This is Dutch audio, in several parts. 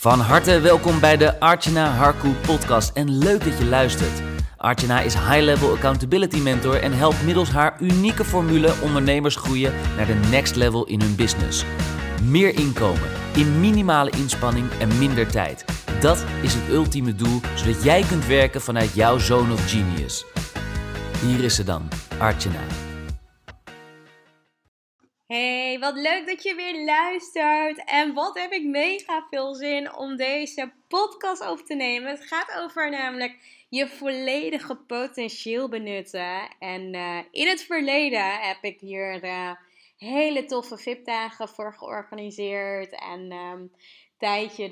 Van harte welkom bij de Archana Harku podcast en leuk dat je luistert. Archana is High-Level Accountability Mentor en helpt middels haar unieke formule ondernemers groeien naar de next level in hun business. Meer inkomen, in minimale inspanning en minder tijd. Dat is het ultieme doel, zodat jij kunt werken vanuit jouw zone of genius. Hier is ze dan, Archana. Hey, wat leuk dat je weer luistert. En wat heb ik mega veel zin om deze podcast over te nemen. Het gaat over namelijk je volledige potentieel benutten. En in het verleden heb ik hier hele toffe VIP-dagen voor georganiseerd. En tijdje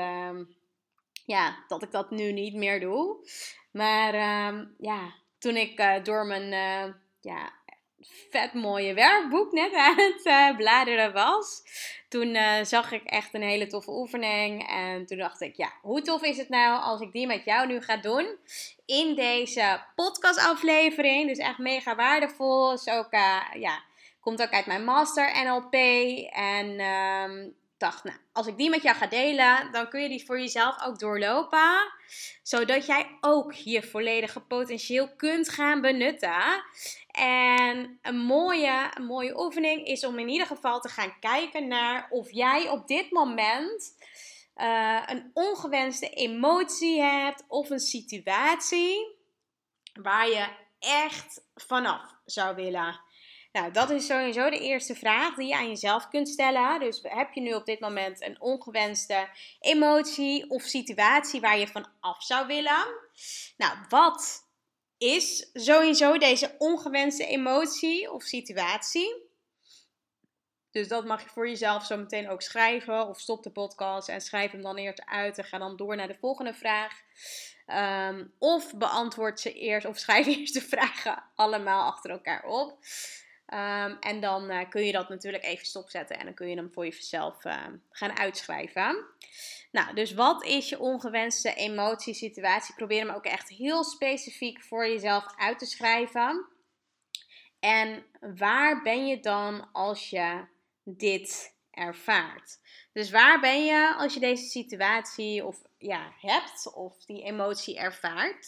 dat ik dat nu niet meer doe. Maar toen ik door mijn vet mooie werkboek net aan het bladeren was. Toen zag ik echt een hele toffe oefening. En toen dacht ik, hoe tof is het nou als ik die met jou nu ga doen. In deze podcastaflevering. Dus echt mega waardevol. Is ook, komt ook uit mijn master NLP. En dacht, als ik die met jou ga delen, dan kun je die voor jezelf ook doorlopen. Zodat jij ook je volledige potentieel kunt gaan benutten. En een mooie oefening is om in ieder geval te gaan kijken naar of jij op dit moment een ongewenste emotie hebt of een situatie waar je echt vanaf zou willen. Nou, dat is sowieso de eerste vraag die je aan jezelf kunt stellen. Dus heb je nu op dit moment een ongewenste emotie of situatie waar je van af zou willen? Nou, wat is sowieso deze ongewenste emotie of situatie? Dus dat mag je voor jezelf zo meteen ook schrijven. Of stop de podcast en schrijf hem dan eerst uit en ga dan door naar de volgende vraag. Of beantwoord ze eerst of schrijf eerst de vragen allemaal achter elkaar op. En dan kun je dat natuurlijk even stopzetten en dan kun je hem voor jezelf gaan uitschrijven. Nou, dus wat is je ongewenste emotie, situatie? Probeer hem ook echt heel specifiek voor jezelf uit te schrijven. En waar ben je dan als je dit ervaart? Dus waar ben je als je deze situatie hebt of die emotie ervaart?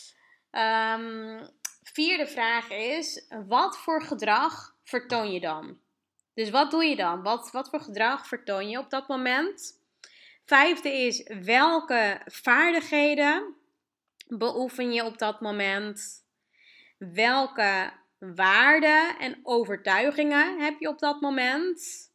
Vierde vraag is, wat voor gedrag vertoon je dan? Dus wat doe je dan? Wat voor gedrag vertoon je op dat moment? Vijfde is, welke vaardigheden beoefen je op dat moment? Welke waarden en overtuigingen heb je op dat moment?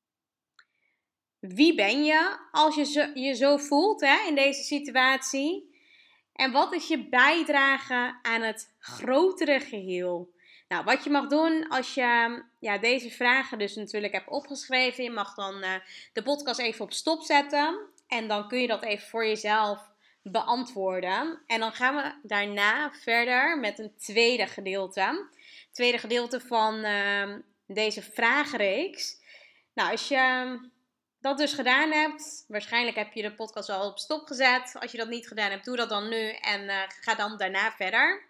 Wie ben je als je je zo voelt in deze situatie? En wat is je bijdrage aan het grotere geheel? Nou, wat je mag doen als je deze vragen dus natuurlijk hebt opgeschreven. Je mag dan de podcast even op stop zetten. En dan kun je dat even voor jezelf beantwoorden. En dan gaan we daarna verder met een tweede gedeelte. Het tweede gedeelte van deze vragenreeks. Nou, als je dat dus gedaan hebt, waarschijnlijk heb je de podcast al op stop gezet. Als je dat niet gedaan hebt, doe dat dan nu en ga dan daarna verder.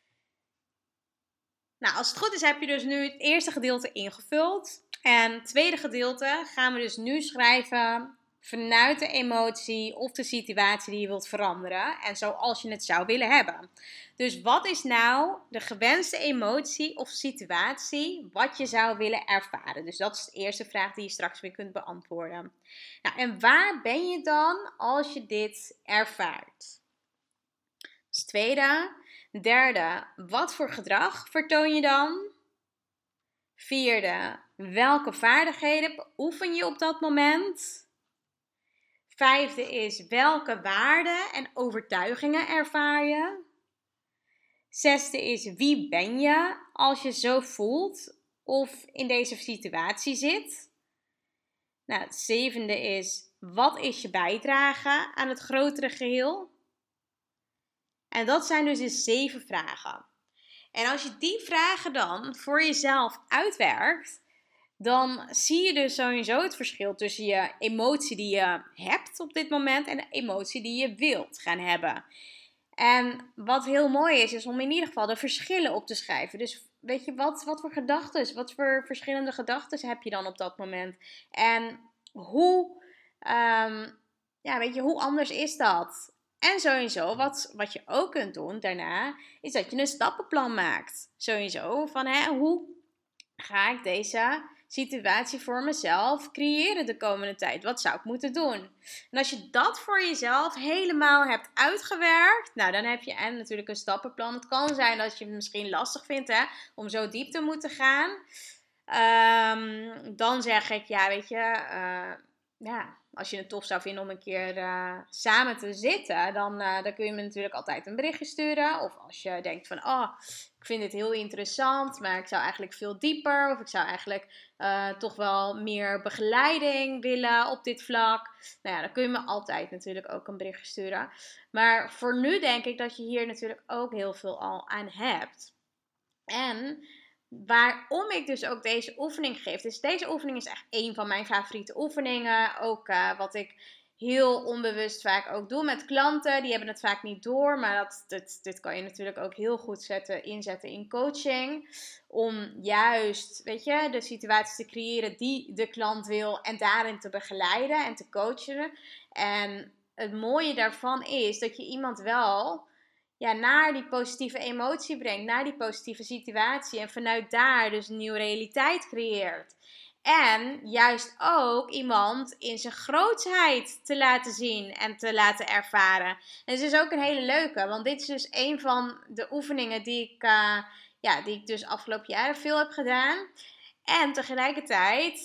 Nou, als het goed is heb je dus nu het eerste gedeelte ingevuld. En het tweede gedeelte gaan we dus nu schrijven vanuit de emotie of de situatie die je wilt veranderen. En zoals je het zou willen hebben. Dus wat is nou de gewenste emotie of situatie wat je zou willen ervaren? Dus dat is de eerste vraag die je straks weer kunt beantwoorden. Nou, en waar ben je dan als je dit ervaart? Dus tweede. Derde, wat voor gedrag vertoon je dan? Vierde, welke vaardigheden oefen je op dat moment? Vijfde is, welke waarden en overtuigingen ervaar je? Zesde is, wie ben je als je zo voelt of in deze situatie zit? Nou, het zevende is, wat is je bijdrage aan het grotere geheel? En dat zijn dus de 7 vragen. En als je die vragen dan voor jezelf uitwerkt, dan zie je dus sowieso het verschil tussen je emotie die je hebt op dit moment en de emotie die je wilt gaan hebben. En wat heel mooi is om in ieder geval de verschillen op te schrijven. Dus weet je, wat voor gedachten, wat voor verschillende gedachten heb je dan op dat moment? En hoe ja, weet je, hoe anders is dat? En sowieso, wat je ook kunt doen daarna, is dat je een stappenplan maakt. Sowieso, van hoe ga ik deze situatie voor mezelf creëren de komende tijd? Wat zou ik moeten doen? En als je dat voor jezelf helemaal hebt uitgewerkt, nou dan heb je en natuurlijk een stappenplan. Het kan zijn dat je het misschien lastig vindt om zo diep te moeten gaan. Dan zeg ik, ja, weet je, als je het tof zou vinden om een keer samen te zitten, dan kun je me natuurlijk altijd een berichtje sturen. Of als je denkt van, ik vind dit heel interessant, maar ik zou eigenlijk veel dieper. Of ik zou eigenlijk toch wel meer begeleiding willen op dit vlak. Nou ja, dan kun je me altijd natuurlijk ook een berichtje sturen. Maar voor nu denk ik dat je hier natuurlijk ook heel veel al aan hebt. En waarom ik dus ook deze oefening geef. Dus deze oefening is echt een van mijn favoriete oefeningen. Ook wat ik heel onbewust vaak ook doe met klanten. Die hebben het vaak niet door. Maar dit kan je natuurlijk ook heel goed inzetten in coaching. Om juist, weet je, de situaties te creëren die de klant wil. En daarin te begeleiden en te coachen. En het mooie daarvan is dat je iemand wel naar die positieve emotie brengt, naar die positieve situatie. En vanuit daar dus een nieuwe realiteit creëert. En juist ook iemand in zijn grootsheid te laten zien en te laten ervaren. En het is ook een hele leuke, want dit is dus een van de oefeningen die ik dus afgelopen jaren veel heb gedaan. En tegelijkertijd,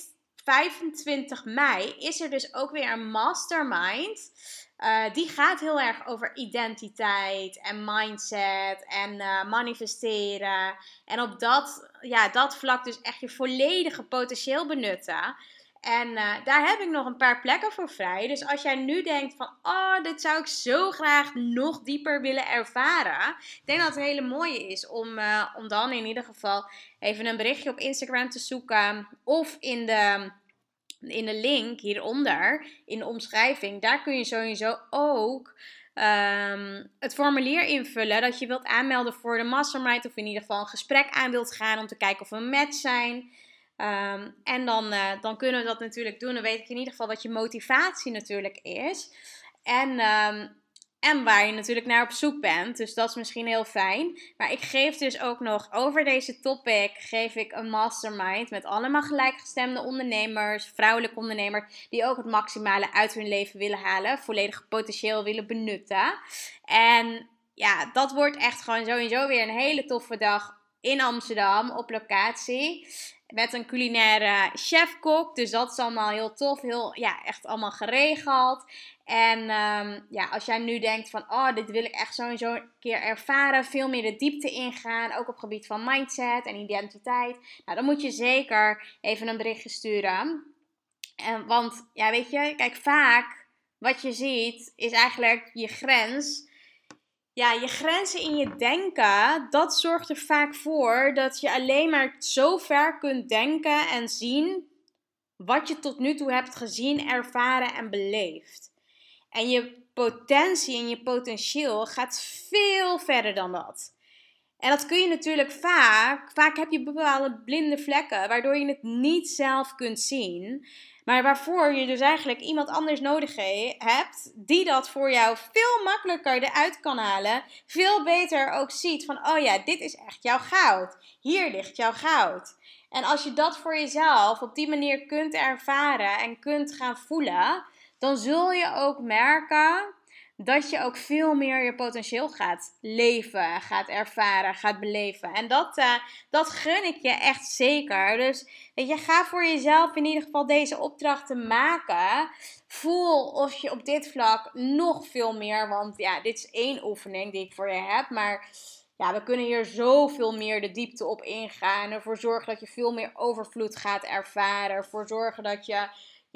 25 mei, is er dus ook weer een mastermind. Die gaat heel erg over identiteit en mindset en manifesteren. En op dat vlak dus echt je volledige potentieel benutten. En daar heb ik nog een paar plekken voor vrij. Dus als jij nu denkt van, dit zou ik zo graag nog dieper willen ervaren. Ik denk dat het een hele mooie is om dan in ieder geval even een berichtje op Instagram te zoeken. Of in de link hieronder, in de omschrijving, daar kun je sowieso ook het formulier invullen dat je wilt aanmelden voor de mastermind. Of in ieder geval een gesprek aan wilt gaan om te kijken of we een match zijn. En dan kunnen we dat natuurlijk doen. Dan weet ik in ieder geval wat je motivatie natuurlijk is. En waar je natuurlijk naar op zoek bent. Dus dat is misschien heel fijn. Maar ik geef dus ook nog over deze topic een mastermind met allemaal gelijkgestemde ondernemers, vrouwelijke ondernemers, die ook het maximale uit hun leven willen halen. Volledig potentieel willen benutten. En ja, dat wordt echt gewoon sowieso weer een hele toffe dag in Amsterdam op locatie. Met een culinaire chef-kok. Dus dat is allemaal heel tof. Echt allemaal geregeld. En als jij nu denkt van, dit wil ik echt sowieso een keer ervaren. Veel meer de diepte ingaan. Ook op het gebied van mindset en identiteit. Nou, dan moet je zeker even een berichtje sturen. Want, weet je, kijk, vaak wat je ziet is eigenlijk je grens. Ja, je grenzen in je denken, dat zorgt er vaak voor dat je alleen maar zo ver kunt denken en zien wat je tot nu toe hebt gezien, ervaren en beleefd. En je potentie en je potentieel gaat veel verder dan dat. En dat kun je natuurlijk vaak heb je bepaalde blinde vlekken, waardoor je het niet zelf kunt zien. Maar waarvoor je dus eigenlijk iemand anders nodig hebt, die dat voor jou veel makkelijker eruit kan halen. Veel beter ook ziet van, dit is echt jouw goud. Hier ligt jouw goud. En als je dat voor jezelf op die manier kunt ervaren en kunt gaan voelen, dan zul je ook merken dat je ook veel meer je potentieel gaat leven, gaat ervaren, gaat beleven. En dat gun ik je echt zeker. Dus weet je, ga voor jezelf in ieder geval deze opdrachten maken. Voel of je op dit vlak nog veel meer, want dit is 1 oefening die ik voor je heb. Maar we kunnen hier zoveel meer de diepte op ingaan. Ervoor zorgen dat je veel meer overvloed gaat ervaren. Ervoor zorgen dat je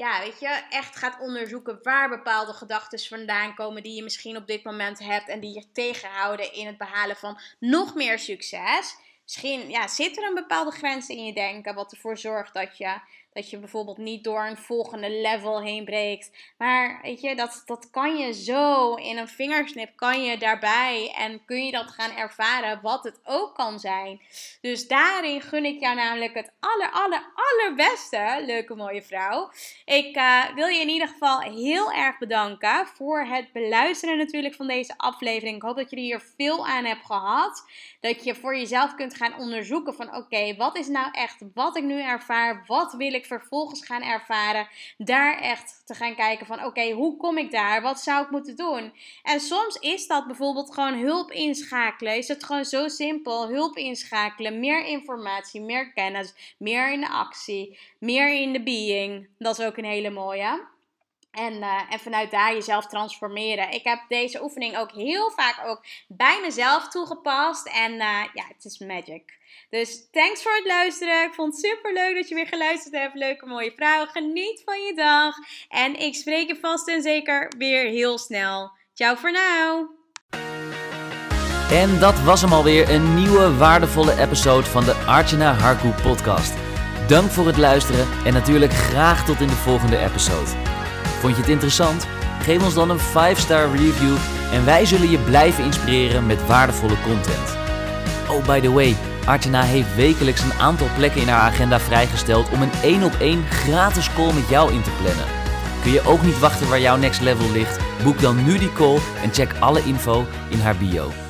echt gaat onderzoeken waar bepaalde gedachten vandaan komen die je misschien op dit moment hebt en die je tegenhouden in het behalen van nog meer succes. Misschien zit er een bepaalde grens in je denken wat ervoor zorgt Dat je bijvoorbeeld niet door een volgende level heen breekt. Maar weet je, dat kan je zo in een vingersnip kan je daarbij. En kun je dat gaan ervaren wat het ook kan zijn. Dus daarin gun ik jou namelijk het allerbeste, leuke mooie vrouw. Ik wil je in ieder geval heel erg bedanken voor het beluisteren natuurlijk van deze aflevering. Ik hoop dat je er hier veel aan hebt gehad. Dat je voor jezelf kunt gaan onderzoeken van oké, wat is nou echt wat ik nu ervaar? Wat wil ik vervolgens gaan ervaren? Daar echt te gaan kijken van oké, hoe kom ik daar? Wat zou ik moeten doen? En soms is dat bijvoorbeeld gewoon hulp inschakelen. Is het gewoon zo simpel? Hulp inschakelen, meer informatie, meer kennis, meer in de actie, meer in de being. Dat is ook een hele mooie. En vanuit daar jezelf transformeren. Ik heb deze oefening ook heel vaak ook bij mezelf toegepast. En het is magic. Dus thanks voor het luisteren. Ik vond het super leuk dat je weer geluisterd hebt. Leuke mooie vrouw. Geniet van je dag. En ik spreek je vast en zeker weer heel snel. Ciao voor nu. En dat was hem alweer, een nieuwe waardevolle episode van de Archana Harku podcast. Dank voor het luisteren en natuurlijk graag tot in de volgende episode. Vond je het interessant? Geef ons dan een 5-star review en wij zullen je blijven inspireren met waardevolle content. Oh, by the way, Archana heeft wekelijks een aantal plekken in haar agenda vrijgesteld om een 1-op-1 gratis call met jou in te plannen. Kun je ook niet wachten waar jouw next level ligt? Boek dan nu die call en check alle info in haar bio.